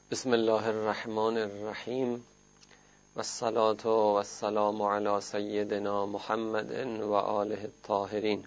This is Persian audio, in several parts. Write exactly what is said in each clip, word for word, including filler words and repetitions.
بسم الله الرحمن الرحیم و الصلاة و السلام علی سیدنا محمد و آله الطاهرین.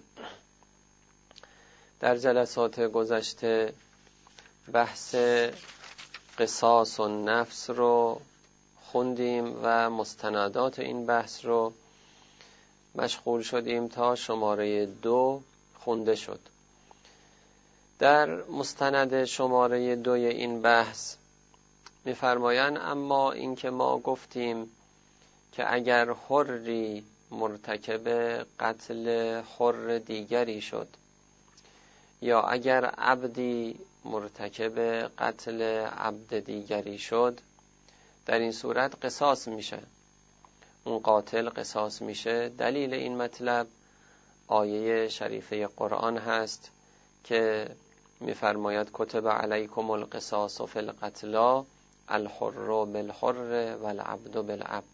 در جلسات گذشته بحث قصاص و نفس رو خوندیم و مستندات این بحث رو مشغول شدیم تا شماره دو خونده شد. در مستند شماره دوی این بحث می‌فرمایند اما اینکه ما گفتیم که اگر حری مرتکب قتل حر دیگری شد یا اگر عبدی مرتکب قتل عبد دیگری شد، در این صورت قصاص میشه، اون قاتل قصاص میشه. دلیل این مطلب آیه شریفه قرآن هست که می‌فرماید کتب علیکم القصاص فی القتلی الحر بالحر والعبد بالعبد.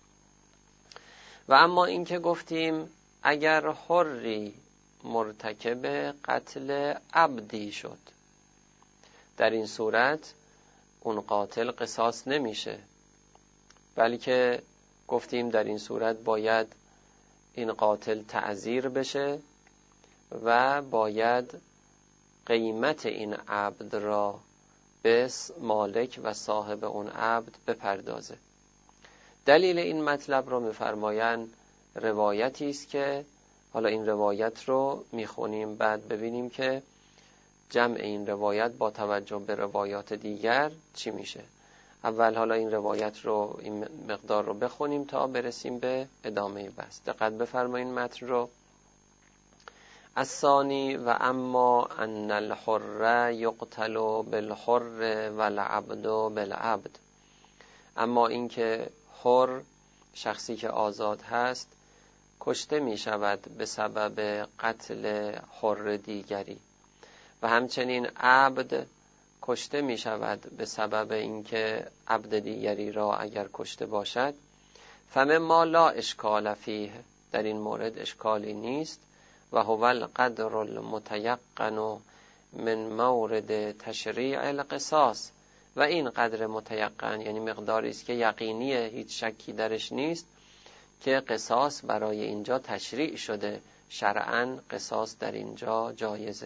و اما این که گفتیم اگر حری مرتکب قتل عبدی شد، در این صورت اون قاتل قصاص نمیشه، بلکه گفتیم در این صورت باید این قاتل تعزیر بشه و باید قیمت این عبد را به مالک و صاحب اون عبد بپردازه. دلیل این مطلب رو می‌فرمایند روایتی است که حالا این روایت رو میخونیم، بعد ببینیم که جمع این روایت با توجه به روایات دیگر چی میشه. اول حالا این روایت رو، این مقدار رو بخونیم تا برسیم به ادامه بحث. دقت بفرمایید متن رو. الثانی و اما ان الحر یقتل بالحر والعبد بالعبد. اما اینکه حر، شخصی که آزاد هست، کشته می شود به سبب قتل حر دیگری و همچنین عبد کشته می شود به سبب اینکه عبد دیگری را اگر کشته باشد. فمما لا اشکال فیه، در این مورد اشکالی نیست. و هو القدر المتيقن من مورد تشریع القصاص، و این قدر متيقن یعنی مقداری است که یقینیه، هیچ شکی درش نیست که قصاص برای اینجا تشریع شده، شرعاً قصاص در اینجا جایزه.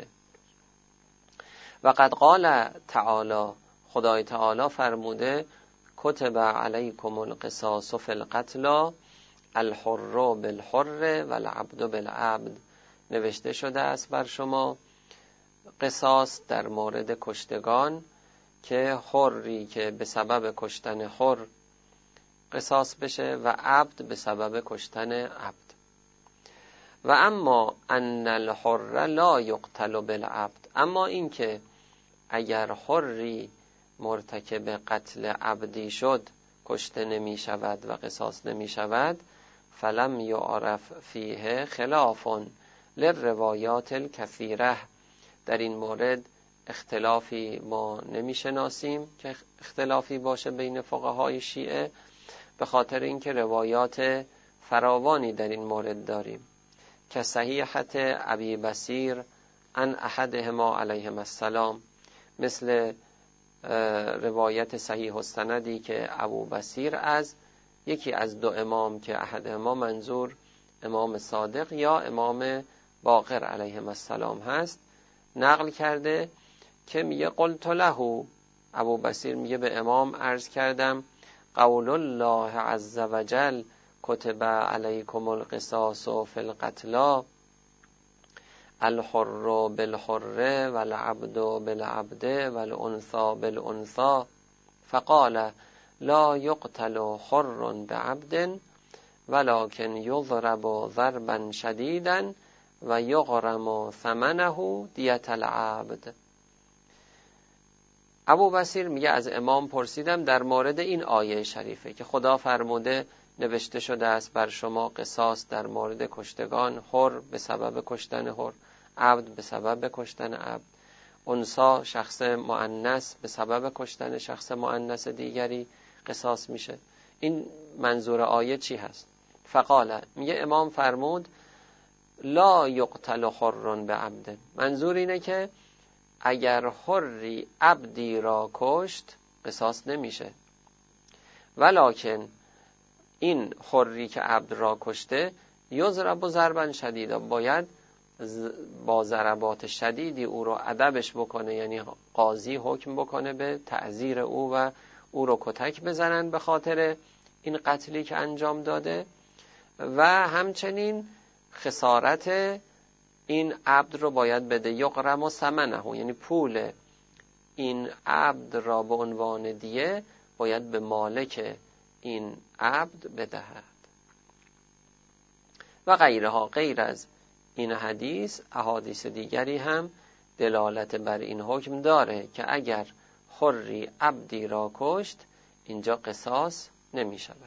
و قد قال تعالی، خدای تعالی فرموده کتب علیکم القصاص فی القتلی الحر بالحر والعبد بالعبد. نوشته شده است بر شما قصاص در مورد کشتگان، که حری که به سبب کشتن حر قصاص بشه و عبد به سبب کشتن عبد. و اما ان الحر لا یقتل بالعبد، اما این که اگر حری مرتکب قتل عبدی شد کشته نمی شود و قصاص نمی شود. فلم یعرف فیه خلاف للروایات الکثیره، در این مورد اختلافی ما نمیشناسیم که اختلافی باشه بین فقهای شیعه، به خاطر اینکه روایات فراوانی در این مورد داریم که صحیحت ابی بصیر عن احدهما علیهم السلام، مثل روایت صحیح السندی که ابو بصیر از یکی از دو امام که احدهما منظور امام صادق یا امام باقر علیهم السلام هست، نقل کرده که میگه قلت له، ابو بصیر میگه به امام عرض کردم قول الله عز وجل کتب علیکم القصاص فی القتلی الحر بالحر والعبد بالعبد والانثى بالانثى فقال لا یقتل حر بعبد ولكن یضرب ضربا شدیدا و یغرم ثمنه دیت العبد. ابو بصیر میگه از امام پرسیدم در مورد این آیه شریفه که خدا فرموده نوشته شده است بر شما قصاص در مورد کشتگان، حر به سبب کشتن حر، عبد به سبب کشتن عبد، انثی شخص مؤنث به سبب کشتن شخص مؤنث دیگری قصاص میشه. این منظور آیه چی هست؟ فقال، میگه امام فرمود لا یقتل حر بعبد، منظور اینه که اگر حری عبدی را کشت قصاص نمیشه. ولکن این حری که عبد را کشته یضرب ضربا شدیدا، باید با ضربات شدیدی او رو ادبش بکنه، یعنی قاضی حکم بکنه به تعزیر او و او رو کتک بزنن به خاطر این قتلی که انجام داده. و همچنین خسارت این عبد رو باید بده، یغرم و ثمنه، یعنی پول این عبد را به عنوان دیه باید به مالک این عبد بدهد. و غیرها، غیر از این حدیث احادیث دیگری هم دلالت بر این حکم داره که اگر حری عبدی را کشت اینجا قصاص نمی شود.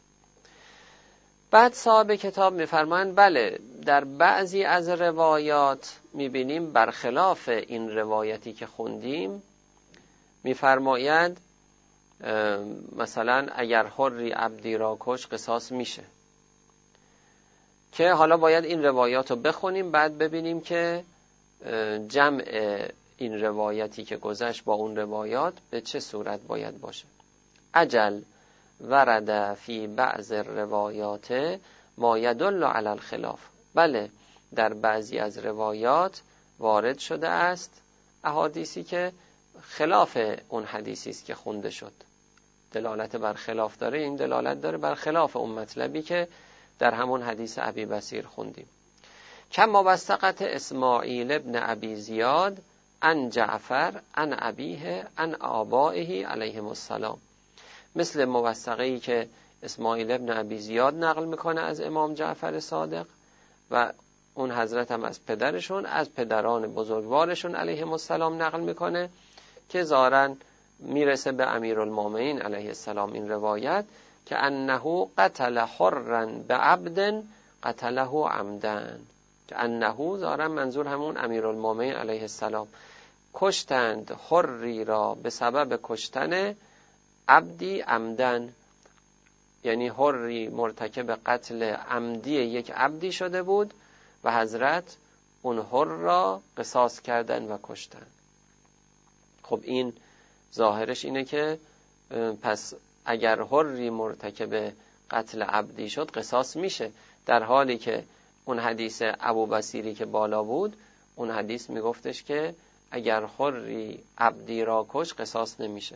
بعد صاحب کتاب میفرمایند بله، در بعضی از روایات میبینیم برخلاف این روایتی که خوندیم، میفرمایند مثلا اگر حری عبدی را کشت قصاص میشه، که حالا باید این روایات رو بخونیم بعد ببینیم که جمع این روایتی که گذشت با اون روایات به چه صورت باید باشه. اجل ورد فی بعض روایات ما یدل علی الخلاف، بله در بعضی از روایات وارد شده است احادیثی که خلاف اون حدیثی است که خونده شد، دلالت بر خلاف داره. این دلالت داره بر خلاف اون مطلبی که در همون حدیث ابی بصیر خوندیم. کما وثقت اسماعیل ابن ابی زیاد عن جعفر عن ابیه عن آبائه علیهم السلام، مثل موثقه‌ای که اسماعیل ابن ابی زیاد نقل میکنه از امام جعفر صادق و اون حضرت هم از پدرشون، از پدران بزرگوارشون علیهم السلام نقل میکنه که ظاهراً میرسه به امیرالمومنین علیه السلام این روایت که انه قتل حرا بعبد قتله عمدن، که انه ظاهراً منظور همون امیرالمومنین علیه السلام، کشتند حری را به سبب کشتن عبدی عمدن، یعنی حری مرتکب قتل عمدی یک عبدی شده بود و حضرت اون حر را قصاص کردن و کشتن. خب این ظاهرش اینه که پس اگر حری مرتکب قتل عبدی شد قصاص میشه، در حالی که اون حدیث ابو بصیری که بالا بود اون حدیث میگفتش که اگر حری عبدی را کش قصاص نمیشه.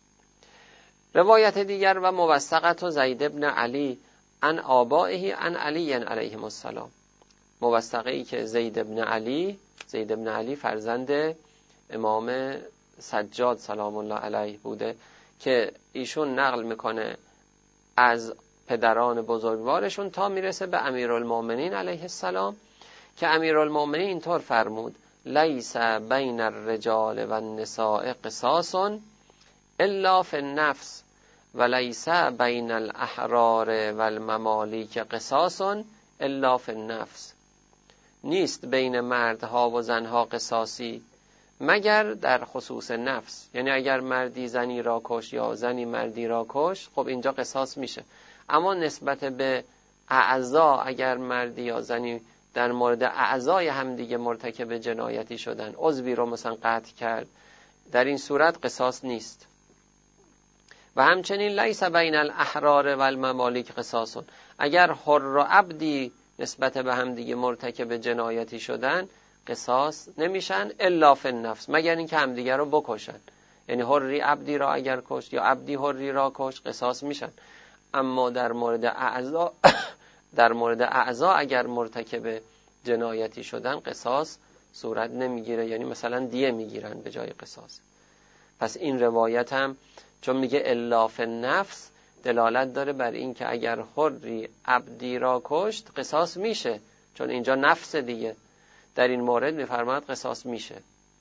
روایت دیگر و موثقت و زید ابن علی عن آبائه عن علی علیهم السلام، موثقه‌ای که زید ابن علی زید ابن علی فرزند امام سجاد سلام الله علیه بوده که ایشون نقل میکنه از پدران بزرگوارشون تا میرسه به امیرالمومنین علیه السلام که امیرالمومنین اینطور فرمود لیس بین الرجال و النساء قصاص الا فی النفس و لیس بین الاحرار و الممالیک قصاص الا فی النفس، نیست بین مردها و زنها قصاصی مگر در خصوص نفس، یعنی اگر مردی زنی را کش یا زنی مردی را کش خب اینجا قصاص میشه، اما نسبت به اعضا اگر مردی یا زنی در مورد اعضای همدیگه مرتکب جنایتی شدن، عضوی رو مثلا قطع کرد، در این صورت قصاص نیست. و همچنین لیس بین الاحرار و الممالیک قصاص، اگر حر و عبدی نسبت به همدیگه مرتکب جنایتی شدن قصاص نمیشن الا فی النفس، مگر اینکه همدیگه رو بکشن، یعنی حری عبدی را اگر کشت یا عبدی حری را کشت قصاص میشن، اما در مورد اعضا در مورد اعضا اگر مرتکب جنایتی شدن قصاص صورت نمیگیره، یعنی مثلا دیه میگیرن به جای قصاص. پس این روایت هم چون میگه الا فی النفس دلالت داره بر این که اگر حری عبدی را کشت قصاص میشه، چون اینجا نفس دیگه، در این مورد میفرماید قصاص میشه.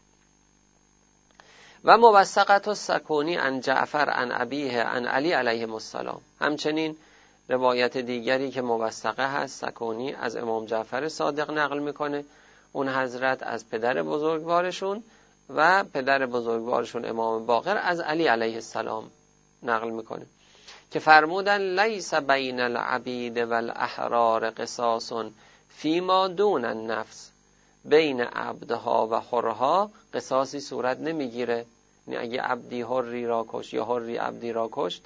و موثقت السکونی عن جعفر عن ابیه عن علی علیهم السلام، همچنین روایت دیگری که موثقه هست سکونی از امام جعفر صادق نقل میکنه، اون حضرت از پدر بزرگوارشون و پدر بزرگوارشون امام باقر از علی علیه السلام نقل میکنه که فرمودن لیس بین العبید و الاحرار قصاص فیما دون النفس، بین عبدها و حرها قصاصی صورت نمیگیره، یعنی اگه عبدی حری را کشت یا حری عبدی را کشت،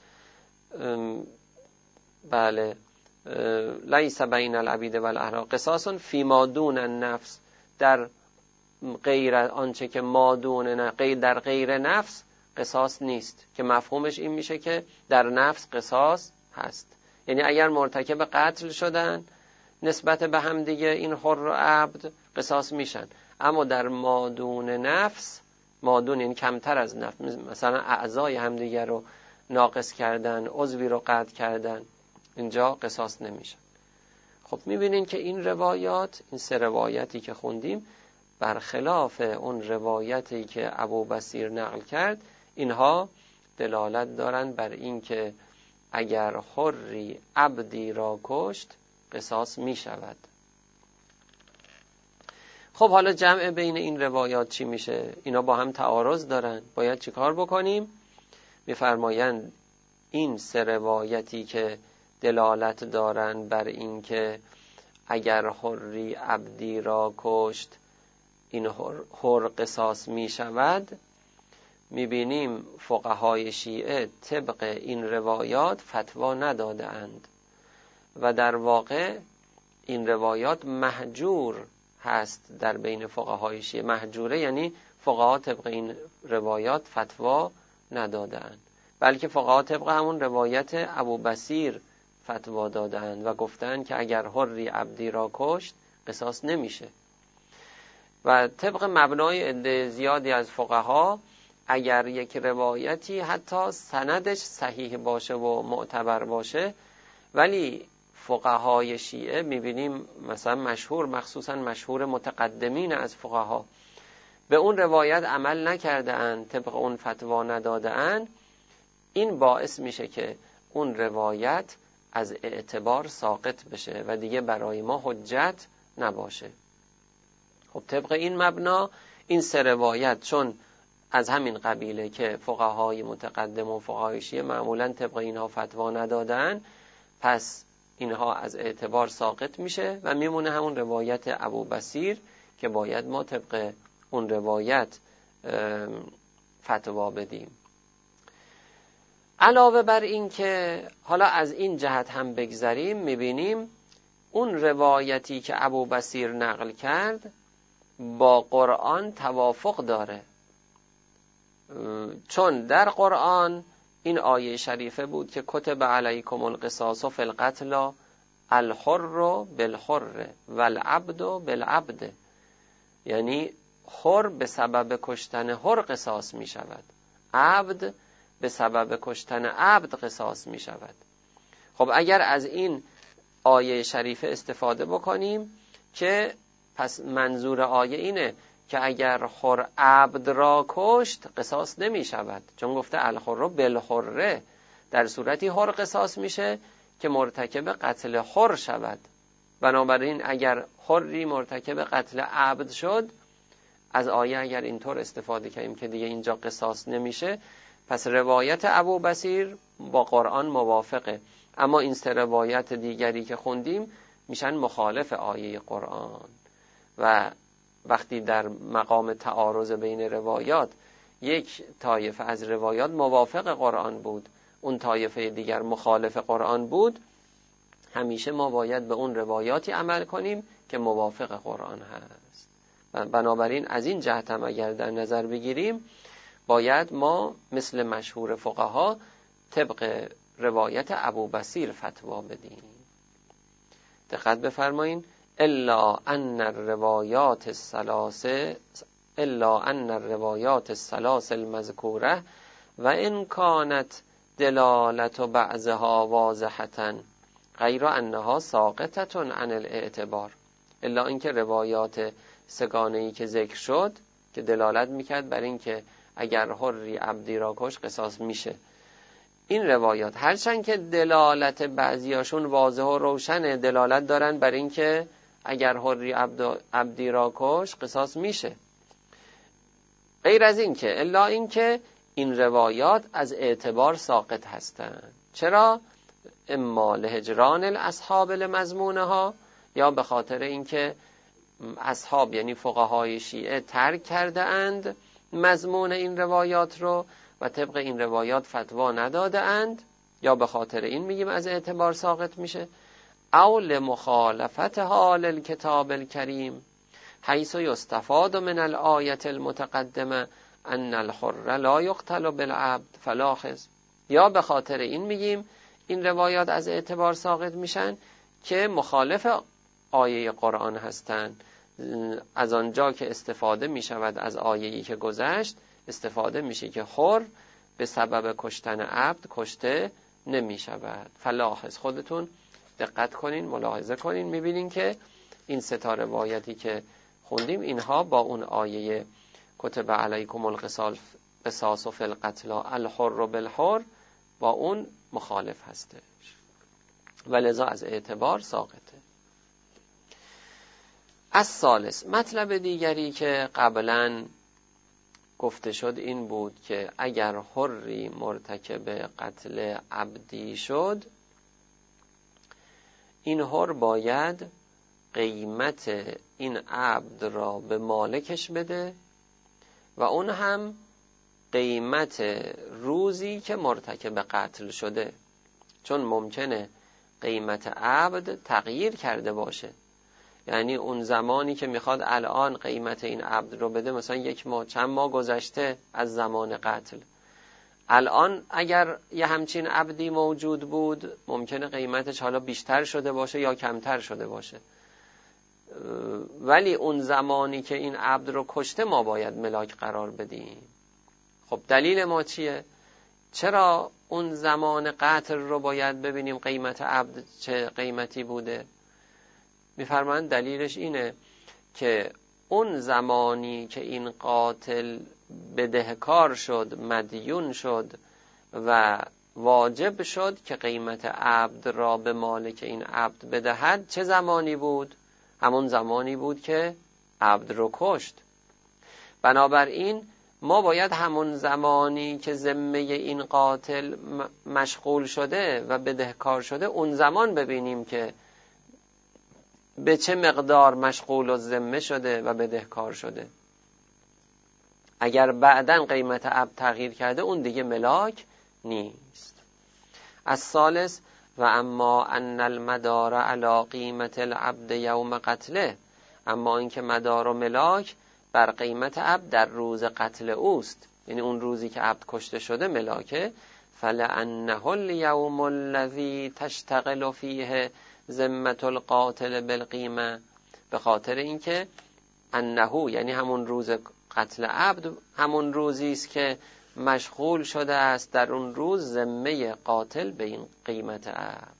بله، لیس بین العبید و الاحرار قصاص فیما دون النفس، در غیر آنچه که ما دون غیر در غیر نفس قصاص نیست، که مفهومش این میشه که در نفس قصاص هست. یعنی اگر مرتکب قتل شدن نسبت به هم دیگه این حر و عبد قصاص میشن، اما در ما دون نفس، ما دون یعنی کمتر از نفس، مثلا اعضای همدیگه رو ناقص کردن، عضوی رو قطع کردن، اینجا قصاص نمیشن. خب میبینین که این روایات، این سه روایتی که خوندیم، برخلاف اون روایتی که ابو بصیر نقل کرد، اینها دلالت دارن بر این که اگر حری عبدی را کشت قصاص می شود. خب حالا جمع بین این روایات چی میشه؟ اینا با هم تعارض دارن، باید چی کار بکنیم؟ میفرمایند این سه روایتی که دلالت دارن بر این که اگر حری عبدی را کشت این حر قصاص می شود، میبینیم فقهای شیعه طبق این روایات فتوا نداده اند و در واقع این روایات محجور هست در بین فقهای شیعه. محجوره یعنی فقها طبق این روایات فتوا نداده اند، بلکه فقها طبق همون روایت ابو بصیر فتوا داده اند و گفتند که اگر حری عبدی را کشت قصاص نمیشه. و طبق مبنای عده زیادی از فقها اگر یک روایتی حتی سندش صحیح باشه و معتبر باشه، ولی فقهای شیعه میبینیم مثلا مشهور، مخصوصا مشهور متقدمین از فقها، به اون روایت عمل نکرده اند، طبق اون فتوا نداده اند، این باعث میشه که اون روایت از اعتبار ساقط بشه و دیگه برای ما حجت نباشه. خب طبق این مبنا این سه روایت چون از همین قبیله که فقهای متقدم و فقهای شیعه معمولا طبق اینها فتوا ندادن، پس اینها از اعتبار ساقط میشه و میمونه همون روایت ابو بصیر که باید ما طبق اون روایت فتوا بدیم. علاوه بر این که حالا از این جهت هم بگذریم، میبینیم اون روایتی که ابو بصیر نقل کرد با قرآن توافق داره، چون در قرآن این آیه شریفه بود که کتب علیکم القصاص فی القتل الحر بالحر والعبد بالعبد، یعنی حر به سبب کشتن حر قصاص می شود، عبد به سبب کشتن عبد قصاص می شود. خب اگر از این آیه شریفه استفاده بکنیم که پس منظور آیه اینه که اگر حر عبد را کشت قصاص نمی شود، چون گفته الحر بالحر، در صورتی حر قصاص میشه که مرتکب قتل حر شود. بنابراین اگر حری مرتکب قتل عبد شد، از آیه اگر اینطور استفاده کنیم که دیگه اینجا قصاص نمیشه، پس روایت ابو بصیر با قرآن موافقه، اما این سه روایت دیگری که خوندیم میشن مخالف آیه قرآن. و وقتی در مقام تعارض بین روایات یک طایفه از روایات موافق قرآن بود، اون طایفه دیگر مخالف قرآن بود، همیشه ما باید به اون روایاتی عمل کنیم که موافق قرآن هست. بنابراین از این جهت هم اگر در نظر بگیریم، باید ما مثل مشهور فقها طبق روایت ابو بصیر فتوا بدیم. دقت بفرمایید، الا ان الروایات الثلاثه الا ان الروایات الثلاث المذکوره و ان كانت دلالت بعضها واضحه غیر انها ساقطه عن الاعتبار، الا اینکه روایات سگانه‌ای که ذکر شد که دلالت میکرد بر این که اگر حری عبدی را کش قصاص میشه، این روایات هرچند که دلالت بعضیاشون واضح و روشنه، دلالت دارن بر این که اگر حری عبدی را کش قصاص میشه، غیر از این که الا این که این روایات از اعتبار ساقط هستند. چرا؟ اما لهجران الاصحاب لمضمونها، یا به خاطر اینکه اصحاب یعنی فقهای شیعه ترک کرده اند مضمون این روایات رو و طبق این روایات فتوا نداده اند، یا به خاطر این میگیم از اعتبار ساقط میشه، او لمخالفت حال الکتاب الکریم حیث یستفاد من الآیة المتقدمه ان الحر لا یقتل بالعبد فلاحظ، یا به خاطر این میگیم این روایات از اعتبار ساقط میشن که مخالف آیه قرآن هستند. از آنجا که استفاده میشود از آیه‌ای که گذشت، استفاده میشه که حر به سبب کشتن عبد کشته نمیشود. فلاحظ، خودتون دقت کنین، ملاحظه کنین، میبینین که این سه تا روایتی که خوندیم اینها با اون آیه کتب علیکم القصاص فی القتلی الحر بالحر با اون مخالف هستش و لذا از اعتبار ساقطه. از ثالث، مطلب دیگری که قبلا گفته شد این بود که اگر حری مرتکب قتل عبدی شد، این حر باید قیمت این عبد را به مالکش بده و اون هم قیمت روزی که مرتکب قتل شده، چون ممکنه قیمت عبد تغییر کرده باشه. یعنی اون زمانی که میخواد الان قیمت این عبد رو بده، مثلا یک ماه چند ماه گذشته از زمان قتل، الان اگر یه همچین عبدی موجود بود ممکنه قیمتش حالا بیشتر شده باشه یا کمتر شده باشه، ولی اون زمانی که این عبد رو کشته ما باید ملاک قرار بدیم. خب دلیل ما چیه؟ چرا اون زمان قتل رو باید ببینیم قیمت عبد چه قیمتی بوده؟ میفرمایند دلیلش اینه که اون زمانی که این قاتل بدهکار شد، مدیون شد و واجب شد که قیمت عبد را به مالک این عبد بدهد، چه زمانی بود؟ همون زمانی بود که عبد رو کشت. بنابراین ما باید همون زمانی که ذمه این قاتل مشغول شده و بدهکار شده، اون زمان ببینیم که به چه مقدار مشغول و ذمه شده و بدهکار شده. اگر بعداً قیمت عبد تغییر کرده، اون دیگه ملاک نیست. از ثالث، و اما ان المدار علی قیمت العبد یوم قتله، اما اینکه مدار و ملاک بر قیمت عبد در روز قتل اوست، یعنی اون روزی که عبد کشته شده ملاکه. فلانه الیوم الذی تشتغل فیه ذمة القاتل بالقیمه، به خاطر اینکه انه یعنی همون روز قتل عبد همون روزی است که مشغول شده است در اون روز ذمه قاتل به این قیمت عبد.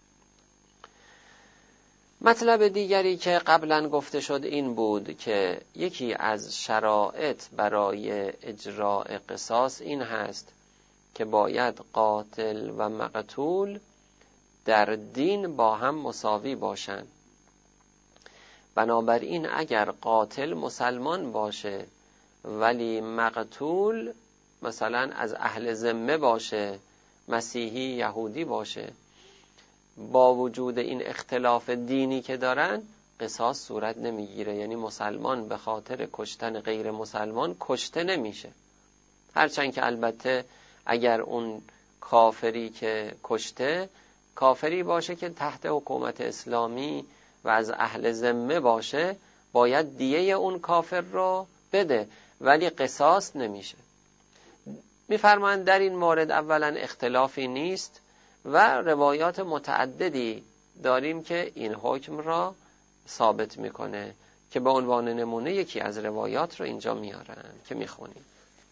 مطلب دیگری که قبلا گفته شد این بود که یکی از شرایط برای اجراء قصاص این هست که باید قاتل و مقتول در دین با هم مساوی باشند. بنابراین اگر قاتل مسلمان باشه ولی مقتول مثلا از اهل ذمه باشه، مسیحی، یهودی باشه، با وجود این اختلاف دینی که دارن قصاص صورت نمیگیره. یعنی مسلمان به خاطر کشتن غیر مسلمان کشته نمیشه، هرچند که البته اگر اون کافری که کشته کافری باشه که تحت حکومت اسلامی و از اهل ذمه باشه، باید دیه اون کافر رو بده، ولی قصاص نمیشه. میفرمایند در این مورد اولا اختلافی نیست و روایات متعددی داریم که این حکم را ثابت میکنه که به عنوان نمونه یکی از روایات رو اینجا میارن که میخونیم.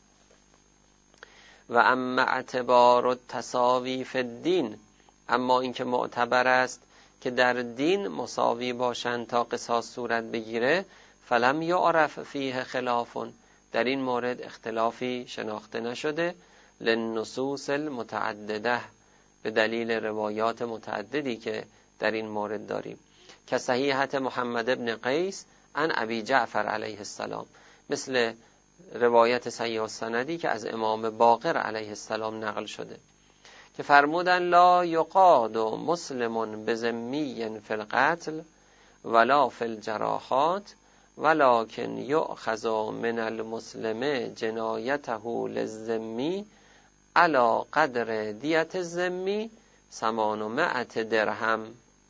و اما اعتبار التساوی فی الدین، اما اینکه معتبر است که در دین مساوی باشند تا قصاص صورت بگیره، فلم یعرف فیه خلافون، در این مورد اختلافی شناخته نشده، للنصوص المتعدده، به دلیل روایات متعددی که در این مورد داریم، که صحیحت محمد ابن قیس عن ابی جعفر علیه السلام، مثل روایت صحیح السندی که از امام باقر علیه السلام نقل شده که فرمودن لا یقاد مسلم بذمی فی القتل ولا فی الجراحات ولکن یؤخذ من المسلم جنایته للذمی علی قدر دیت الذمی ثمانمائة درهم.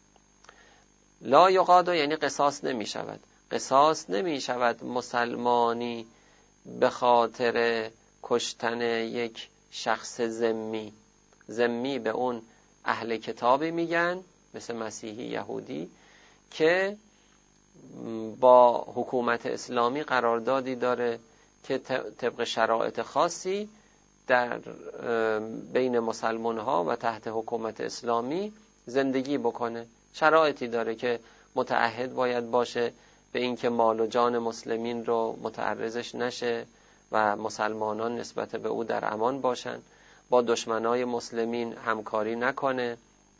لا یقاد یعنی قصاص نمی شود. قصاص نمی شود مسلمانی به خاطر کشتن یک شخص ذمی. ذمی به اون اهل کتابی میگن مثل مسیحی، یهودی که با حکومت اسلامی قراردادی داره که طبق شرایط خاصی در بین مسلمان ها و تحت حکومت اسلامی زندگی بکنه. شرایطی داره که متعهد باید باشه به اینکه مال و جان مسلمین رو متعرضش نشه و مسلمانان نسبت به او در امان باشن، با دشمنای مسلمین همکاری نکنه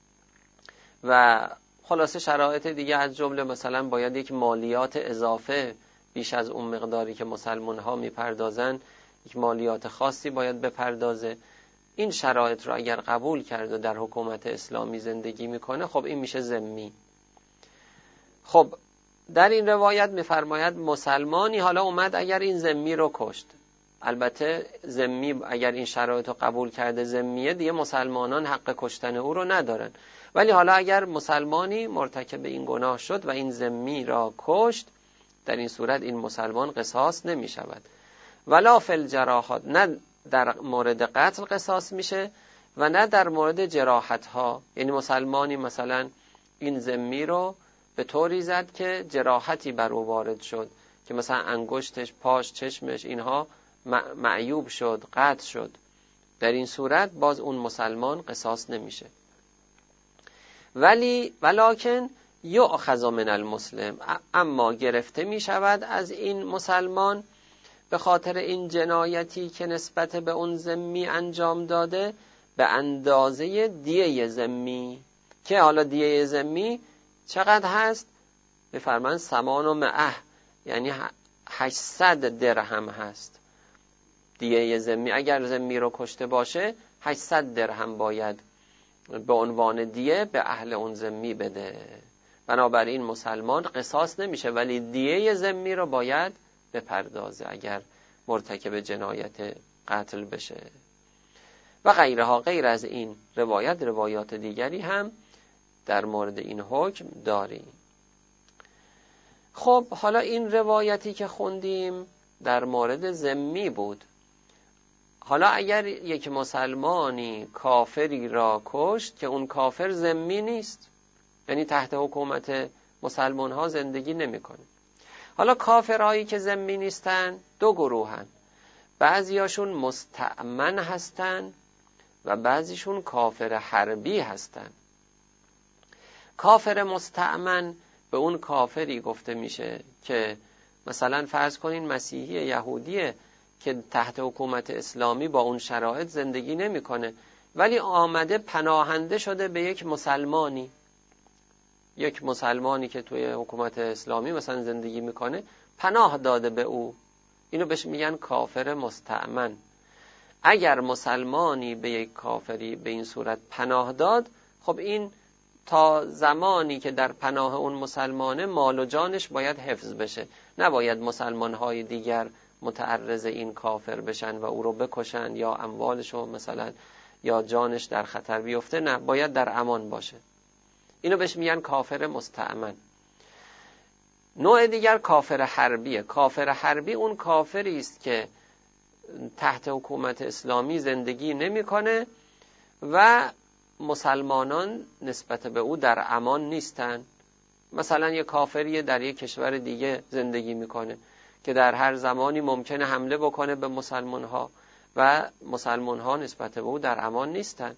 و خلاصه شرایط دیگه، از جمله مثلا باید یک مالیات اضافه بیش از اون مقداری که مسلمان ها میپردازن، یک مالیات خاصی باید بپردازه. این شرایط رو اگر قبول کرد و در حکومت اسلامی زندگی میکنه، خب این میشه ذمی. خب در این روایت میفرماید مسلمانی حالا اومد اگر این ذمی رو کشت، البته ذمی اگر این شرایط رو قبول کرده ذمیه، دیگه مسلمانان حق کشتن او رو ندارن، ولی حالا اگر مسلمانی مرتکب این گناه شد و این ذمی را کشت، در این صورت این مسلمان قصاص نمی شود. ولا فی الجراحات، نه در مورد قتل قصاص میشه و نه در مورد جراحت ها. یعنی مسلمانی مثلا این ذمی رو به طوری زد که جراحتی بر او وارد شد که مثلا انگشتش، پاش، چشمش اینها معیوب شد، قطع شد، در این صورت باز اون مسلمان قصاص نمیشه. ولی ولکن یؤخذ من المسلم، اما گرفته می شود از این مسلمان به خاطر این جنایتی که نسبت به اون ذمی انجام داده به اندازه دیه ذمی. که حالا دیه ذمی چقدر هست؟ بفرمان ثمانمائة، یعنی هشتصد درهم هست دیه ذمی. اگر ذمی رو کشته باشه هشتصد درهم باید به عنوان دیه به اهل اون ذمی بده. بنابراین مسلمان قصاص نمیشه، ولی دیه ذمی رو باید بپردازه اگر مرتکب جنایت قتل بشه. و غیرها، غیر از این روایت روایات دیگری هم در مورد این حکم داریم. خب حالا این روایتی که خوندیم در مورد ذمی بود. حالا اگر یک مسلمانی کافری را کشت که اون کافر ذمی نیست، یعنی تحت حکومت مسلمان ها زندگی نمیکنه. حالا کافرهایی که ذمی نیستن دو گروهن، بعضیاشون مستأمن هستن و بعضیشون کافر حربی هستن. کافر مستأمن به اون کافری گفته میشه که مثلا فرض کنین مسیحی یهودیه که تحت حکومت اسلامی با اون شرایط زندگی نمیکنه، ولی آمده پناهنده شده به یک مسلمانی، یک مسلمانی که توی حکومت اسلامی مثلا زندگی میکنه پناه داده به او، اینو بهش میگن کافر مستأمن. اگر مسلمانی به یک کافری به این صورت پناه داد، خب این تا زمانی که در پناه اون مسلمانه مال و جانش باید حفظ بشه، نباید مسلمانهای دیگر متعرض این کافر بشن و او رو بکشن یا اموالشو مثلا یا جانش در خطر بیفته، نه، باید در امان باشه. اینو بهش میگن کافر مستأمن. نوع دیگر کافر حربیه. کافر حربی اون کافری است که تحت حکومت اسلامی زندگی نمیکنه و مسلمانان نسبت به او در امان نیستن. مثلا یه کافری در یک کشور دیگه زندگی میکنه که در هر زمانی ممکنه حمله بکنه به مسلمان ها و مسلمان ها نسبت به او در امان نیستن.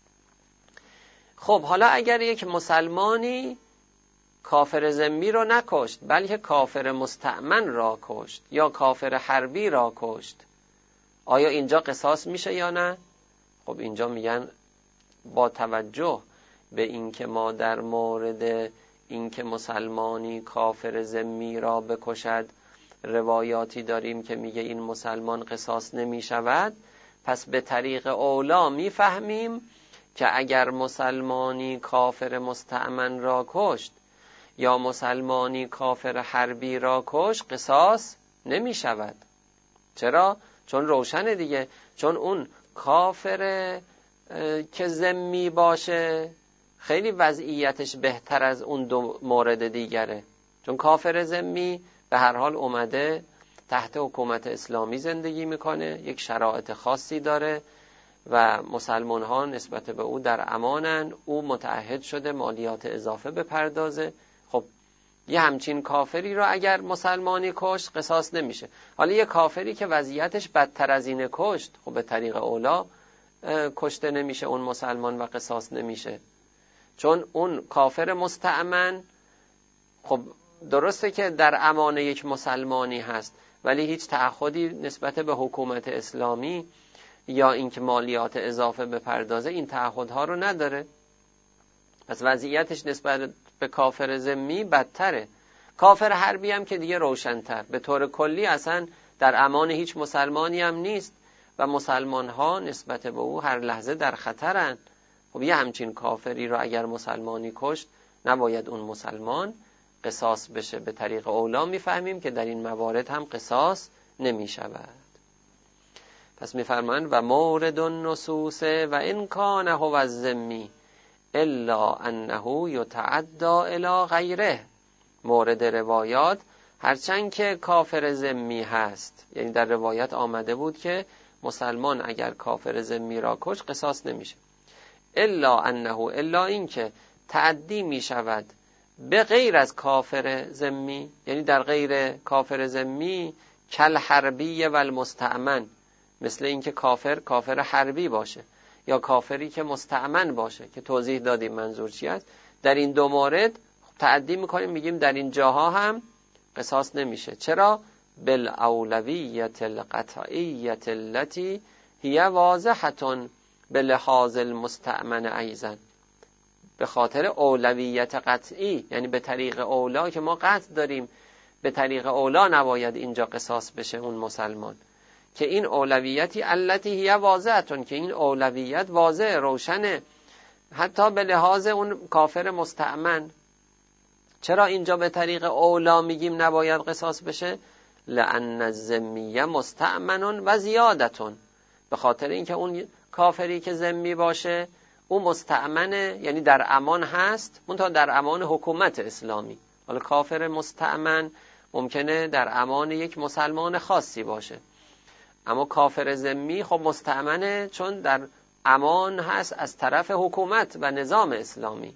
خب حالا اگر یک مسلمانی کافر ذمی رو نکشت بلکه کافر مستأمن را کشت یا کافر حربی را کشت، آیا اینجا قصاص میشه یا نه؟ خب اینجا میگن با توجه به اینکه ما در مورد اینکه مسلمانی کافر ذمی را بکشد روایاتی داریم که میگه این مسلمان قصاص نمی شود، پس به طریق اولا میفهمیم که اگر مسلمانی کافر مستأمن را کشت یا مسلمانی کافر حربی را کش قصاص نمی شود. چرا؟ چون روشنه دیگه، چون اون کافر که ذمی باشه خیلی وضعیتش بهتر از اون دو مورد دیگره، چون کافر ذمی به هر حال اومده تحت حکومت اسلامی زندگی میکنه، یک شرایط خاصی داره و مسلمان ها نسبت به او در امانن، او متعهد شده مالیات اضافه بپردازه. خب یه همچین کافری رو اگر مسلمانی کشت قصاص نمیشه. حالا یه کافری که وضعیتش بدتر از اینه کشت، خب به طریق اولا کشته نمیشه اون مسلمان و قصاص نمیشه، چون اون کافر مستأمن خب درسته که در امان یک مسلمانی هست ولی هیچ تعهدی نسبت به حکومت اسلامی یا اینکه مالیات اضافه بپردازه این تعهدها رو نداره، پس وضعیتش نسبت به کافر ذمی بدتره. کافر حربی هم که دیگه روشن‌تر، به طور کلی اصلا در امان هیچ مسلمانی هم نیست و مسلمان ها نسبت به او هر لحظه در خطرن. خب یه همچین کافری رو اگر مسلمانی کشت نباید اون مسلمان قصاص بشه. به طریق اولا میفهمیم که در این موارد هم قصاص نمی شود. پس میفرمایند و مورد النصوص و ان کان هو الذمی الا انه یتعدى الی غیره. مورد روایات هرچند که کافر ذمی هست، یعنی در روایت آمده بود که مسلمان اگر کافر ذمی را کش قصاص نمیشه، الا انه الا این که تعدی می شود به غیر از کافر ذمی، یعنی در غیر کافر ذمی کل حربی و المستأمن، مثل اینکه کافر کافر حربی باشه یا کافری که مستأمن باشه که توضیح دادیم منظور چی است. در این دو مورد تعدی میکنیم میگیم در این جاها هم قصاص نمیشه. چرا؟ بالاولویت القطعیت التي هي واضحه بلحاظ المستأمن ایضا، به خاطر اولویت قطعی، یعنی به طریق اولا که ما قطع داریم به طریق اولا نباید اینجا قصاص بشه اون مسلمان، که این اولویتی التي هي واضحه، که این اولویت واضح روشنه حتی به لحاظ اون کافر مستأمن. چرا اینجا به طریق اولا میگیم نباید قصاص بشه؟ لأن الذمی مستأمن و زیادتون، به خاطر اینکه اون کافری که ذمی باشه او مستأمنه، یعنی در امان هست، منتها در امان حکومت اسلامی. حالا کافر مستأمن ممکنه در امان یک مسلمان خاصی باشه، اما کافر ذمی خب مستأمنه چون در امان هست از طرف حکومت و نظام اسلامی.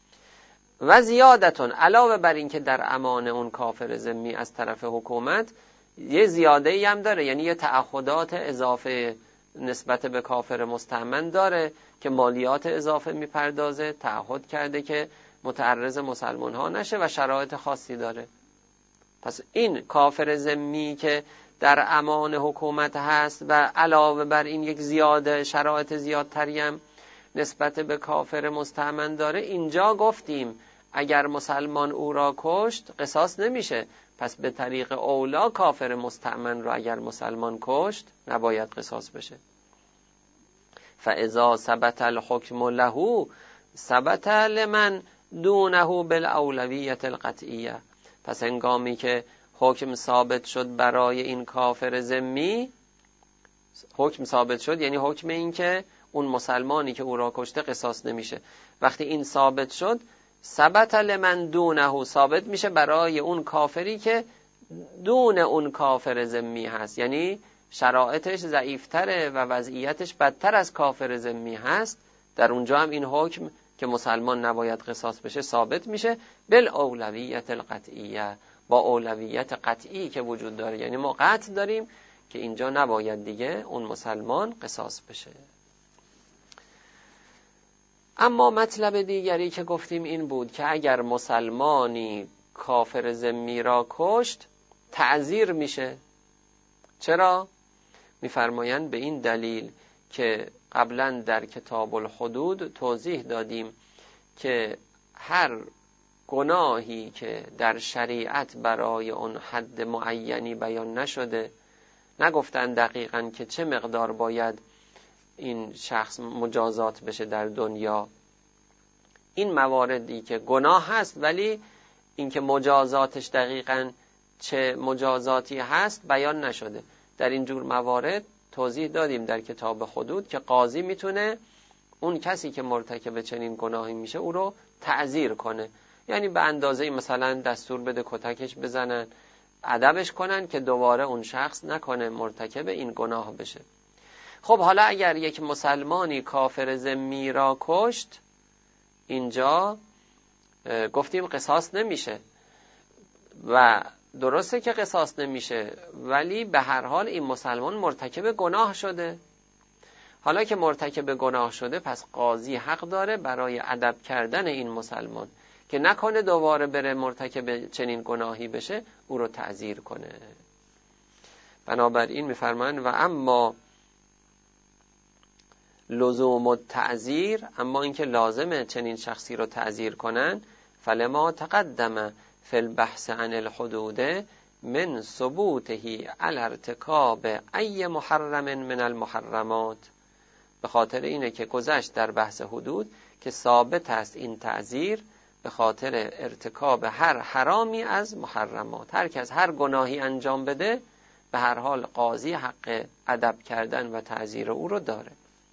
و زیادتون، علاوه بر این که در امان اون کافر ذمی از طرف حکومت، یه زیاده ای هم داره، یعنی یه تعهدات اضافه نسبت به کافر مستأمن داره که مالیات اضافه میپردازه، تعهد کرده که متعرض مسلمان ها نشه و شرایط خاصی داره. پس این کافر ذمی که در امان حکومت هست و علاوه بر این یک زیاده شرایط زیادتری هم نسبت به کافر مستأمن داره، اینجا گفتیم اگر مسلمان او را کشت قصاص نمیشه، پس به طریق اولا کافر مستأمن را اگر مسلمان کشت نباید قصاص بشه. فاذا ثبت الحکم له ثبت لمن دونه بالاولویت القطعیه. پس هنگامی که حکم ثابت شد برای این کافر ذمی، حکم ثابت شد یعنی حکم این که اون مسلمانی که او را کشته قصاص نمیشه، وقتی این ثابت شد ثبت لمن دونه، ثابت میشه برای اون کافری که دون اون کافر ذمی هست، یعنی شرایطش ضعیفتره و وضعیتش بدتر از کافر ذمی هست، در اونجا هم این حکم که مسلمان نباید قصاص بشه ثابت میشه بالاولویت القطعیه، با اولویت قطعی که وجود داره، یعنی ما قطع داریم که اینجا نباید دیگه اون مسلمان قصاص بشه. اما مطلب دیگری که گفتیم این بود که اگر مسلمانی کافر ذمی را کشت تعزیر میشه. چرا؟ میفرمایند به این دلیل که قبلا در کتاب الحدود توضیح دادیم که هر گناهی که در شریعت برای اون حد معینی بیان نشده، نگفتن دقیقاً که چه مقدار باید این شخص مجازات بشه در دنیا، این مواردی که گناه هست ولی اینکه مجازاتش دقیقاً چه مجازاتی هست بیان نشده. در این جور موارد توضیح دادیم در کتاب حدود که قاضی میتونه اون کسی که مرتکب چنین گناهی میشه او رو تعزیر کنه، یعنی به اندازه مثلا دستور بده کتکش بزنن، ادبش کنن که دوباره اون شخص نکنه مرتکب این گناه بشه. خب حالا اگر یک مسلمانی کافر ذمی را کشت، اینجا گفتیم قصاص نمیشه و درسته که قصاص نمیشه، ولی به هر حال این مسلمان مرتکب گناه شده. حالا که مرتکب گناه شده، پس قاضی حق داره برای ادب کردن این مسلمان که نکنه دوباره بره مرتکب چنین گناهی بشه، او رو تعزیر کنه. بنابراین میفرمان و اما لزوم التعزیر، اما اینکه لازمه چنین شخصی رو تعزیر کنن، فلما تقدم فی البحث عن الحدود من ثبوته علی ارتکاب ای محرم من المحرمات، به خاطر اینه که گذشت در بحث حدود که ثابت است این تعزیر به خاطر ارتکاب هر حرامی از محرمات. هر کس هر گناهی انجام بده، به هر حال قاضی حق ادب کردن و تعزیر او رو داره.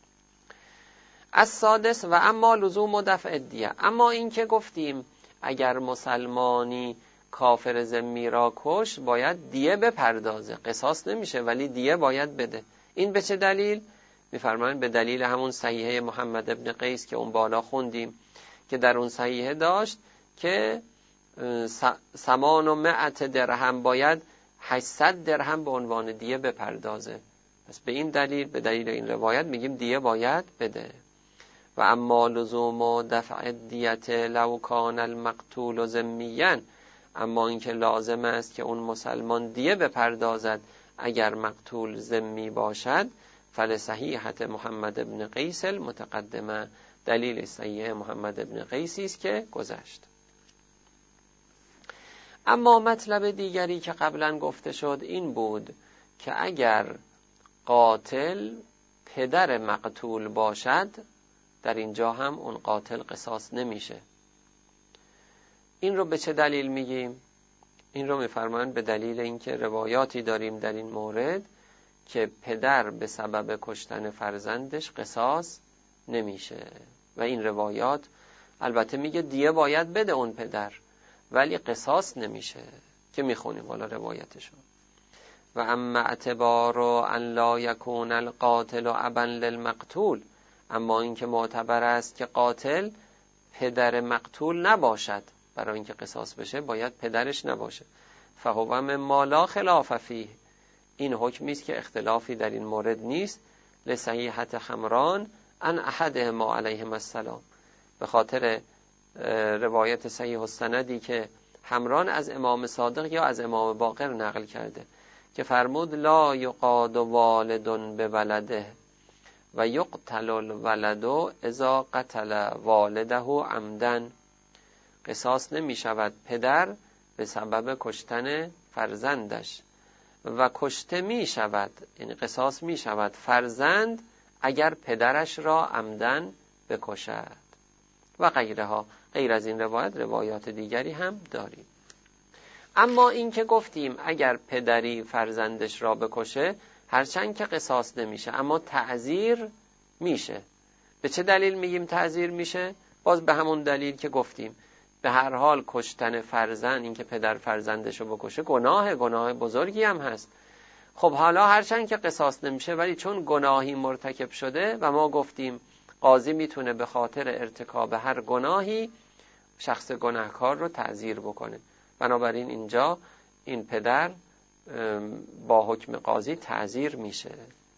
السادس و اما لزوم دفع دیه، اما این که گفتیم اگر مسلمانی کافر ذمی را کش باید دیه بپردازه، قصاص نمیشه ولی دیه باید بده. این به چه دلیل؟ میفرمایند به دلیل همون صحیحه محمد ابن قیس که اون بالا خوندیم که در اون صحیحه داشت که سمان و مئت درهم باید هشتصد درهم به عنوان دیه بپردازه. پس به این دلیل، به دلیل این روایت میگیم دیه باید بده. و اما لزوم دفع دیت لو کان المقتول ذمیا، اما اینکه لازم است که اون مسلمان دیه بپردازد اگر مقتول ذمی باشد، فلصحیحت محمد ابن قیس المتقدمه، دلیل صحیح محمد ابن قیسی است که گذشت. اما مطلب دیگری که قبلا گفته شد این بود که اگر قاتل پدر مقتول باشد، در اینجا هم اون قاتل قصاص نمیشه. این رو به چه دلیل میگیم؟ این رو میفرمایند به دلیل اینکه روایاتی داریم در این مورد که پدر به سبب کشتن فرزندش قصاص نمیشه و این روایات البته میگه دیه باید بده اون پدر ولی قصاص نمیشه که میخونیم حالا روایتشو. و اما اعتبار ان لا یکون القاتل ابا للمقتول، اما اینکه معتبر است که قاتل پدر مقتول نباشد، برای اینکه قصاص بشه باید پدرش نباشه. فهو مما لا خلاف فیه، این حکمی است که اختلافی در این مورد نیست. لصحیحت خمران ان احدهما علیهم السلام، به خاطر روایت صحیح السندی که حمران از امام صادق یا از امام باقر نقل کرده که فرمود لا یقاد والد به ولده و یقتل الولد اذا قتل والده عمدن، قصاص نمی شود پدر به سبب کشتن فرزندش و کشته می شود، یعنی قصاص می شود فرزند اگر پدرش را عمدن بکشد و غیرها. غیر از این روایت روایات دیگری هم داریم. اما این که گفتیم اگر پدری فرزندش را بکشه، هرچند که قصاص نمیشه اما تعزیر میشه. به چه دلیل میگیم تعزیر میشه؟ باز به همون دلیل که گفتیم، به هر حال کشتن فرزند، این که پدر فرزندش رو بکشه گناه گناه بزرگی هم هست. خب حالا هرچند که قصاص نمیشه ولی چون گناهی مرتکب شده و ما گفتیم قاضی میتونه به خاطر ارتکاب هر گناهی شخص گناهکار رو تعزیر بکنه، بنابراین اینجا این پدر با حکم قاضی تعزیر میشه.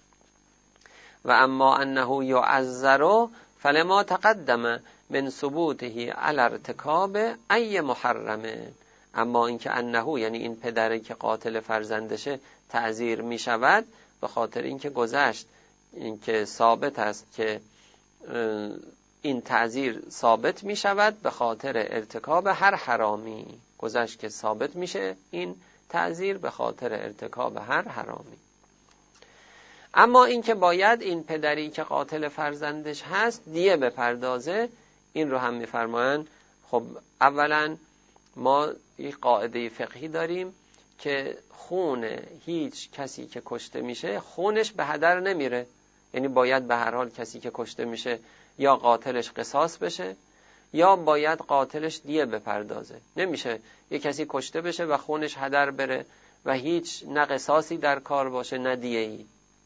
و اما انه یعذر فلما تقدم من ثبوته علی ارتکاب ای محرم، اما اینکه انه یعنی این پدری که قاتل فرزندشه تعزیر میشود به خاطر اینکه گذشت اینکه ثابت است که این تعزیر ثابت می شود به خاطر ارتکاب هر حرامی، گذشت که ثابت میشه این تعزیر به خاطر ارتکاب هر حرامی. اما این که باید این پدری که قاتل فرزندش هست دیه بپردازه، این رو هم میفرمایند خب اولا ما یک قاعده فقهی داریم که خون هیچ کسی که کشته میشه خونش به هدر نمیره، یعنی باید به هر حال کسی که کشته میشه یا قاتلش قصاص بشه یا باید قاتلش دیه بپردازه. نمیشه یک کسی کشته بشه و خونش هدر بره و هیچ نه قصاصی در کار باشه نه دیه‌ای.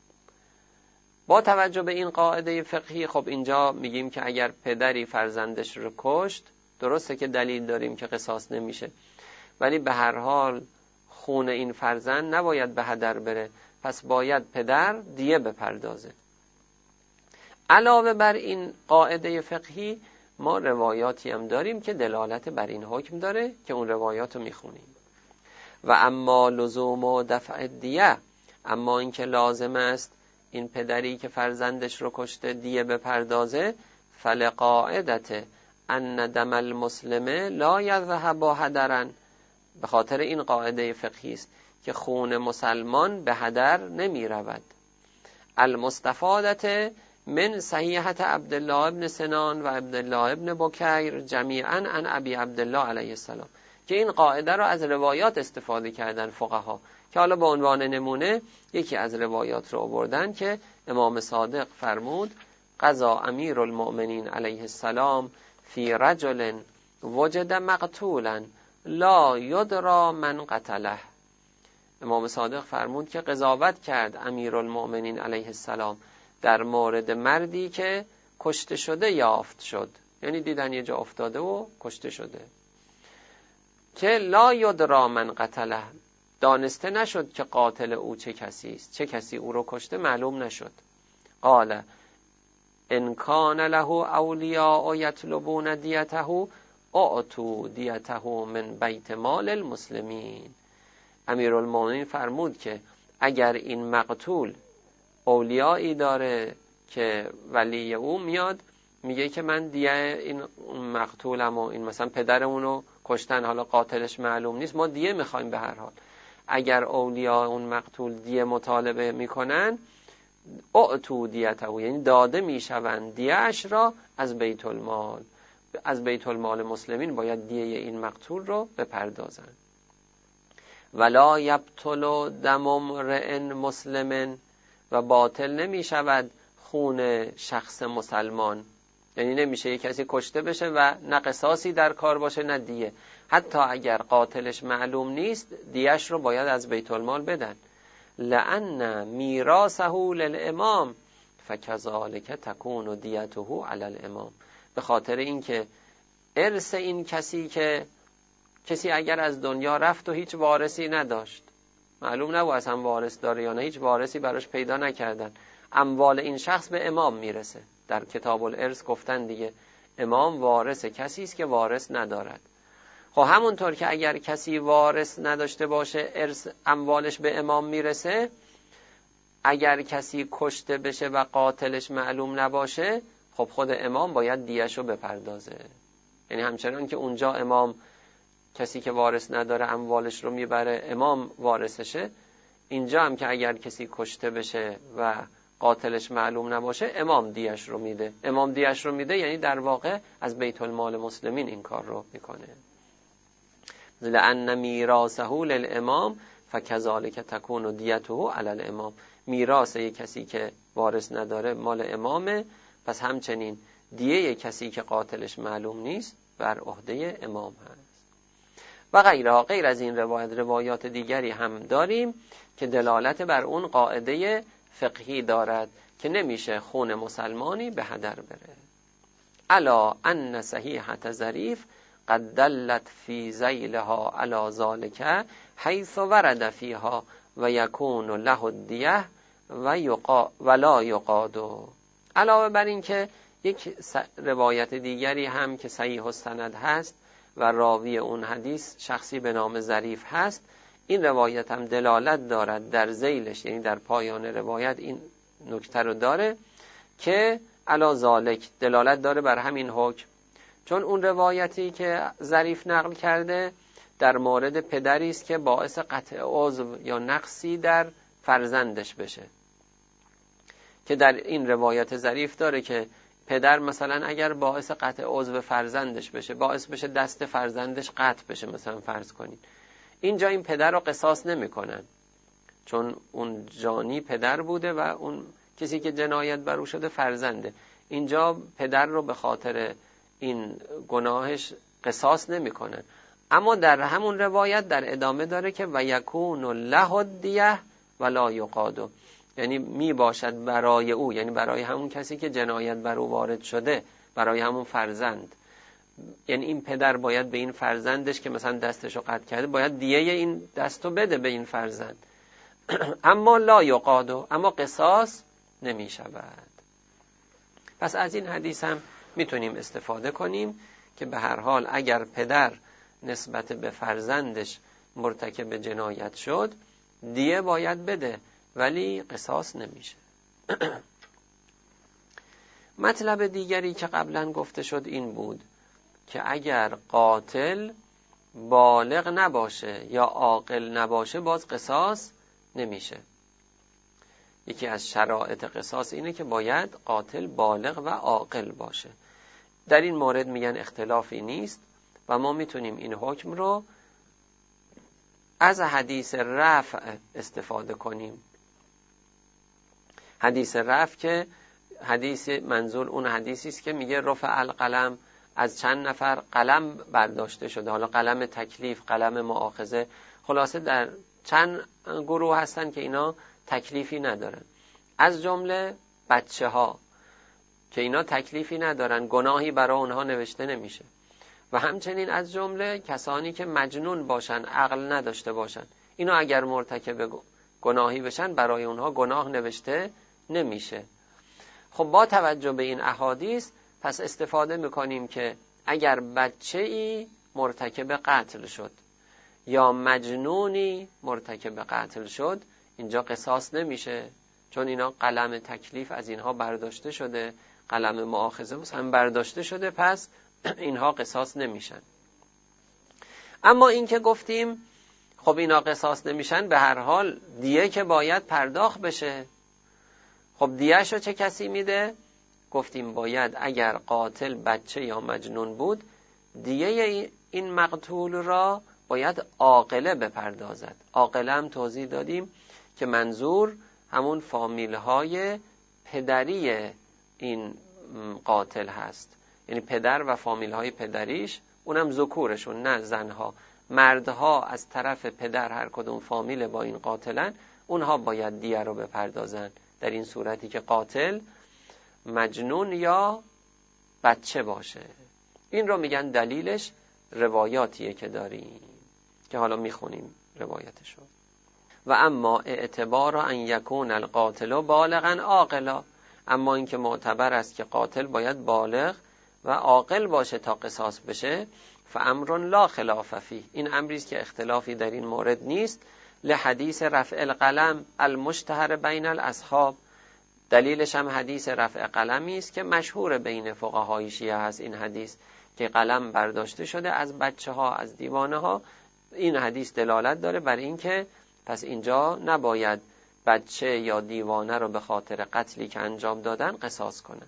با توجه به این قاعده فقهی خب اینجا میگیم که اگر پدری فرزندش رو کشت، درسته که دلیل داریم که قصاص نمیشه، ولی به هر حال خون این فرزند نباید به هدر بره، پس باید پدر دیه بپردازه. علاوه بر این قاعده فقهی ما روایاتی هم داریم که دلالت بر این حکم داره که اون روایات رو میخونیم. و اما لزوم و دفع دیه، اما این که لازم است این پدری که فرزندش رو کشته دیه بپردازه، فلقاعدت ان دم المسلم لا یذهب هدرا، به خاطر این قاعده فقهی است که خون مسلمان به هدر نمی رود. المستفادت من صحیحت عبدالله ابن سنان و عبدالله ابن بکیر جمیعا عن ابی عبدالله علیه السلام، که این قاعده رو از روایات استفاده کردن فقها، که حالا به عنوان نمونه یکی از روایات رو آوردن که امام صادق فرمود قضا امیر المؤمنین علیه السلام فی رجل وجد مقتولا لا یدرا من قتله. امام صادق فرمود که قضاوت کرد امیرالمؤمنین علیه السلام در مورد مردی که کشته شده یافت شد، یعنی دیدن یه جا افتاده و کشته شده، که لا یدرا من قتله، دانسته نشد که قاتل او چه کسی است، چه کسی او رو کشته معلوم نشد. قال ان کان له اولیاء یطلبون دیته اعطوا دیته من بیت مال المسلمین. امیرالمومنین فرمود که اگر این مقتول اولیایی داره که ولی او میاد میگه که من دیه این مقتولم و این مثلا پدرمون رو کشتن، حالا قاتلش معلوم نیست، ما دیه میخوایم به هر حال، اگر اولیاء اون مقتول دیه مطالبه میکنن اعطوا دیته، یعنی داده میشوند دیه‌اش را از بیت المال، از بیت المال مسلمین باید دیه این مقتول رو بپردازن. ولا یبطل دم امرئ مسلم، و باطل نمی شود خون شخص مسلمان، یعنی نمیشه یک کسی کشته بشه و نه قصاصی در کار باشه نه دیه، حتی اگر قاتلش معلوم نیست دیهش رو باید از بیت المال بدن. لأن میراثه للامام فکذالک تکون دیته علی الامام، به خاطر اینکه ارث این کسی که کسی اگر از دنیا رفت و هیچ وارثی نداشت، معلوم نبود اصلا وارث داره یا نه، هیچ وارثی براش پیدا نکردن، اموال این شخص به امام میرسه. در کتاب الارث گفتن دیگه امام وارث کسی است که وارث ندارد. خب همونطور که اگر کسی وارث نداشته باشه ارث اموالش به امام میرسه، اگر کسی کشته بشه و قاتلش معلوم نباشه خب خود امام باید دیه‌شو بپردازه. یعنی همچنان که اونجا امام کسی که وارث نداره اموالش رو میبره امام وارثشه، اینجا هم که اگر کسی کشته بشه و قاتلش معلوم نباشه امام دیه‌اش رو میده. امام دیه‌اش رو میده یعنی در واقع از بیت المال مسلمین این کار رو میکنه. لأن میراثه للامام فکذالک تکون دیته علی الامام، میراث یک کسی که وارث نداره مال امامه، پس همچنین دیه کسی که قاتلش معلوم نیست بر عهده امام هست. و غیرها، غیر از این روایت روایات دیگری هم داریم که دلالت بر اون قاعده فقهی دارد که نمیشه خون مسلمانی به هدر بره. الا ان صحیحة ظریف قد دلت فی ذیلها علی ذلک حیث ورد فیها و یکون له الدیه و یقا ولا یقاد. علاوه بر این که یک روایت دیگری هم که صحیح السند هست و راوی اون حدیث شخصی به نام ظریف هست، این روایت هم دلالت دارد در ذیلش، یعنی در پایان روایت این نکته رو داره که علی ذالک دلالت داره بر همین حکم، چون اون روایتی که ظریف نقل کرده در مورد پدری است که باعث قطع عضو یا نقصی در فرزندش بشه، که در این روایت ظریف داره که پدر مثلا اگر باعث قطع عضو فرزندش بشه، باعث بشه دست فرزندش قطع بشه مثلا فرض کنید، اینجا این پدر رو قصاص نمی کنن، چون اون جانی پدر بوده و اون کسی که جنایت بر او شده فرزنده. اینجا پدر رو به خاطر این گناهش قصاص نمی کنن. اما در همون روایت در ادامه داره که و یکون له الدیه ولا یقاد، یعنی می باشد برای او، یعنی برای همون کسی که جنایت بر او وارد شده، برای همون فرزند، یعنی این پدر باید به این فرزندش که مثلا دستشو قطع کرده باید دیه این دستو بده به این فرزند. اما لا یقاد، اما قصاص نمی شود. پس از این حدیث هم میتونیم استفاده کنیم که به هر حال اگر پدر نسبت به فرزندش مرتکب جنایت شد دیه باید بده ولی قصاص نمیشه. مطلب دیگری که قبلا گفته شد این بود که اگر قاتل بالغ نباشه یا عاقل نباشه باز قصاص نمیشه. یکی از شرایط قصاص اینه که باید قاتل بالغ و عاقل باشه. در این مورد میگن اختلافی نیست و ما میتونیم این حکم رو از حدیث رفع استفاده کنیم. حدیث رفع که حدیث منظور اون حدیثی است که میگه رفع القلم، از چند نفر قلم برداشته شده، حالا قلم تکلیف، قلم مؤاخذه، خلاصه در چند گروه هستن که اینا تکلیفی ندارن، از جمله بچه ها که اینا تکلیفی ندارن، گناهی برای اونها نوشته نمیشه، و همچنین از جمله کسانی که مجنون باشن، عقل نداشته باشن، اینا اگر مرتکب گناهی بشن برای اونها گناه نوشته نمیشه. خب با توجه به این احادیث پس استفاده میکنیم که اگر بچه ای مرتکب قتل شد یا مجنونی مرتکب قتل شد اینجا قصاص نمیشه، چون اینا قلم تکلیف از اینها برداشته شده، قلم مؤاخذه هم برداشته شده، پس اینها قصاص نمیشن. اما این که گفتیم خب اینا قصاص نمیشن، به هر حال دیه که باید پرداخت بشه. خب دیه‌شو چه کسی میده؟ گفتیم باید اگر قاتل بچه یا مجنون بود دیه این مقتول را باید عاقله بپردازد. عاقله هم توضیح دادیم که منظور همون فامیل های پدری این قاتل هست، یعنی پدر و فامیل های پدریش، اونم ذکورشون نه زنها، مردها از طرف پدر هر کدوم فامیل با این قاتلن اونها باید دیه رو بپردازن، در این صورتی که قاتل مجنون یا بچه باشه. این رو میگن دلیلش روایاتیه که داریم که حالا میخونیم روایتشو. و اما اعتبار ان یکون القاتل بالغا عاقلا، اما این که معتبر است که قاتل باید بالغ و عاقل باشه تا قصاص بشه، فامر لا خلاف فیه، این امری است که اختلافی در این مورد نیست، لحدیث رفع القلم المشتهر بین الاصحاب، دلیلش هم حدیث رفع قلمی است که مشهور بین فقهای شیعه هست. این حدیث که قلم برداشته شده از بچه ها، از دیوانه ها، این حدیث دلالت داره بر این که پس اینجا نباید بچه یا دیوانه رو به خاطر قتلی که انجام دادن قصاص کنن.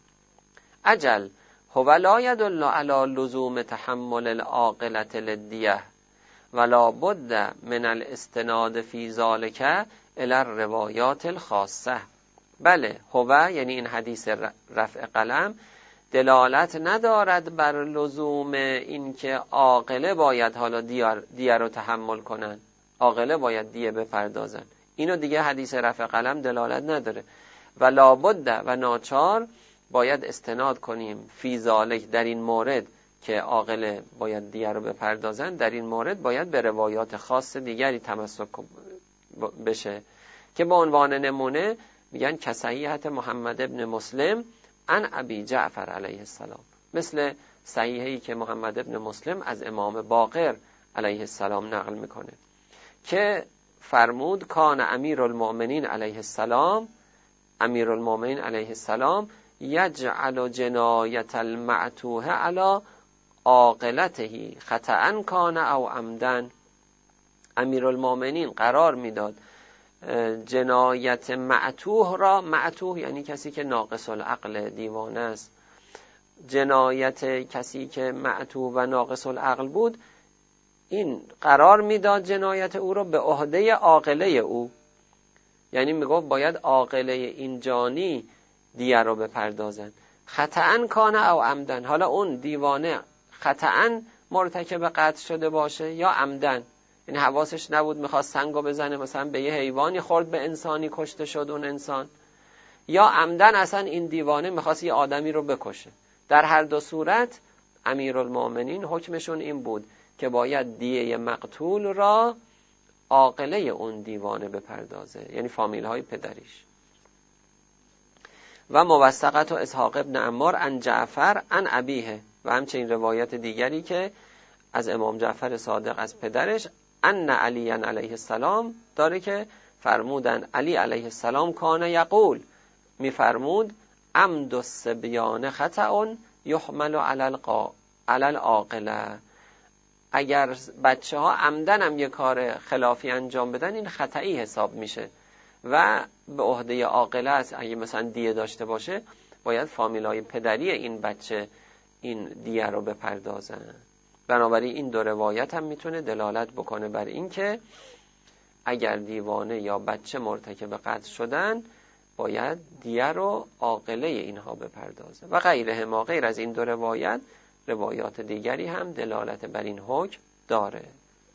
اجل هو لا يدل على لزوم تحمل العاقلة للدیه ولا بد من الاستناد فی ذلك الى الروایات الخاصه. بله، هو یعنی این حدیث رفع قلم دلالت ندارد بر لزوم این که عاقله باید حالا دیه رو تحمل کنن، عاقله باید دیه بپردازن، اینو دیگه حدیث رفع قلم دلالت نداره. و لابد و ناچار باید استناد کنیم فی ذالک، در این مورد که عاقله باید دیه رو بپردازن، در این مورد باید به روایات خاص دیگری تمسک بشه که به عنوان نمونه میگن کصحیحت محمد ابن مسلم عن ابی جعفر علیه السلام، مثل صحیحی که محمد ابن مسلم از امام باقر علیه السلام نقل میکنه که فرمود کان امیر المؤمنین علیه السلام، امیر المؤمنین علیه السلام یجعل جنایت المعتوه علی عاقلته خطأ کان او عمدن، امیر المؤمنین قرار میداد جنایت معتوه را، معتوه یعنی کسی که ناقص العقل، دیوانه است، جنایت کسی که معتوه و ناقص العقل بود، این قرار میداد جنایت او رو به عهده عاقله او، یعنی میگفت باید عاقله این جانی دیه رو بپردازن، خطأن کانه او عمدن. حالا اون دیوانه خطأن مرتکب قتل شده باشه یا عمدن، یعنی حواسش نبود میخواست سنگو بزنه، مثلا به یه حیوانی خورد به انسانی کشته شد اون انسان، یا عمدن اصلا این دیوانه میخواست یه آدمی رو بکشه. در هر دو صورت امیرالمومنین حکمشون این بود که باید دیه مقتول را عاقله اون دیوانه بپردازه، یعنی فامیل های پدریش. و موثقت و اسحاق ابن عمار عن جعفر عن ابیه، و همچنین روایت دیگری که از امام جعفر صادق از پدرش ان علی علیه السلام داره که فرمودن علی علیه السلام کان یقول، میفرمود عمد الصبیان خطأ یحمل علی العاقله، اگر بچه ها عمدن هم یه کار خلافی انجام بدن این خطئی حساب میشه و به عهده عاقله است. اگه مثلا دیه داشته باشه باید فامیلای پدری این بچه این دیه رو بپردازن. بنابراین این دو روایت هم میتونه دلالت بکنه بر این که اگر دیوانه یا بچه مرتکب قتل شدن باید دیه رو عاقله اینها بپردازه. و غیره ما، غیر از این دو روایت روایات دیگری هم دلالت بر این حکم داره.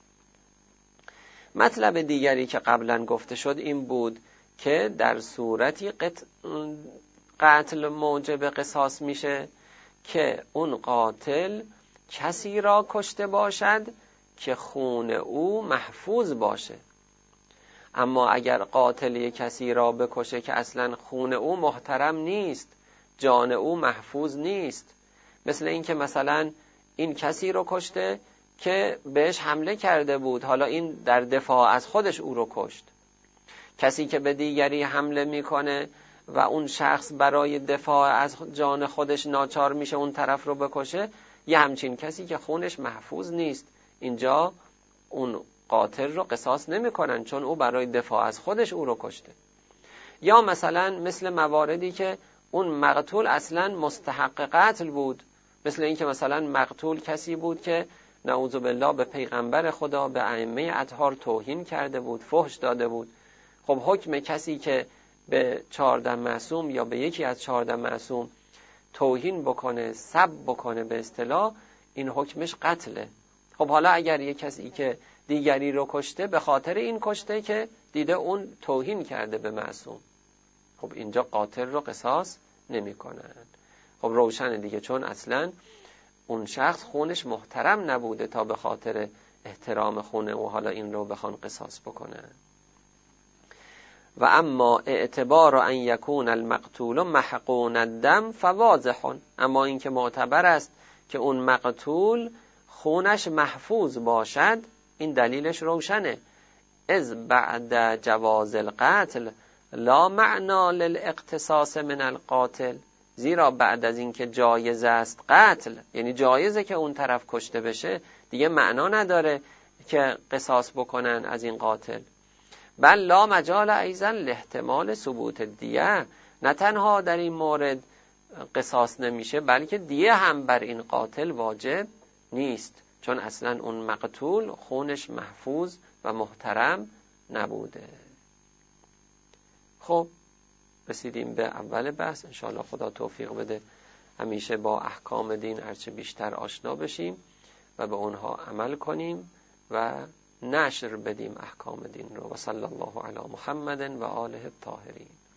مطلب دیگری که قبلا گفته شد این بود که در صورتی قتل موجب قصاص میشه که اون قاتل کسی را کشته باشد که خون او محفوظ باشه. اما اگر قاتل یک کسی را بکشه که اصلا خون او محترم نیست، جان او محفوظ نیست، مثل این که مثلا این کسی رو کشته که بهش حمله کرده بود، حالا این در دفاع از خودش او رو کشت. کسی که به دیگری حمله میکنه و اون شخص برای دفاع از جان خودش ناچار میشه اون طرف رو بکشه، یه همچین کسی که خونش محفوظ نیست، اینجا اون قاتل رو قصاص نمیکنن چون او برای دفاع از خودش او رو کشته. یا مثلا مثل مواردی که اون مقتول اصلا مستحق قتل بود، مثل این که مثلا مقتول کسی بود که نعوذ بالله به پیغمبر خدا، به ائمه اطهار توهین کرده بود، فحش داده بود. خب حکم کسی که به چهارده معصوم یا به یکی از چهارده معصوم توهین بکنه، سب بکنه به اصطلاح، این حکمش قتله. خب حالا اگر یک کسی که دیگری رو کشته به خاطر این کشته که دیده اون توهین کرده به معصوم، خب اینجا قاتل رو قصاص نمی کنن. خب روشن دیگه، چون اصلا اون شخص خونش محترم نبوده تا به خاطر احترام خونه و حالا این رو بخوان قصاص بکنن. و اما اعتبار ان یکون المقتول محقون الدم فواضح، اما این که معتبر است که اون مقتول خونش محفوظ باشد، این دلیلش روشنه. از بعد جواز القتل لا معنا للاقتصاص من القاتل، زیرا بعد از این که جایز است قتل، یعنی جایزه که اون طرف کشته بشه، دیگه معنا نداره که قصاص بکنن از این قاتل. بل لا مجال ایضا لاحتمال ثبوت دیه، نه تنها در این مورد قصاص نمیشه بلکه دیه هم بر این قاتل واجب نیست، چون اصلا اون مقتول خونش محفوظ و محترم نبوده. خب رسیدیم به اول بحث. انشاءالله خدا توفیق بده همیشه با احکام دین هرچه بیشتر آشنا بشیم و به اونها عمل کنیم و نشر بدیم احکام دین رو. و صلی الله علی محمد و آله الطاهرین.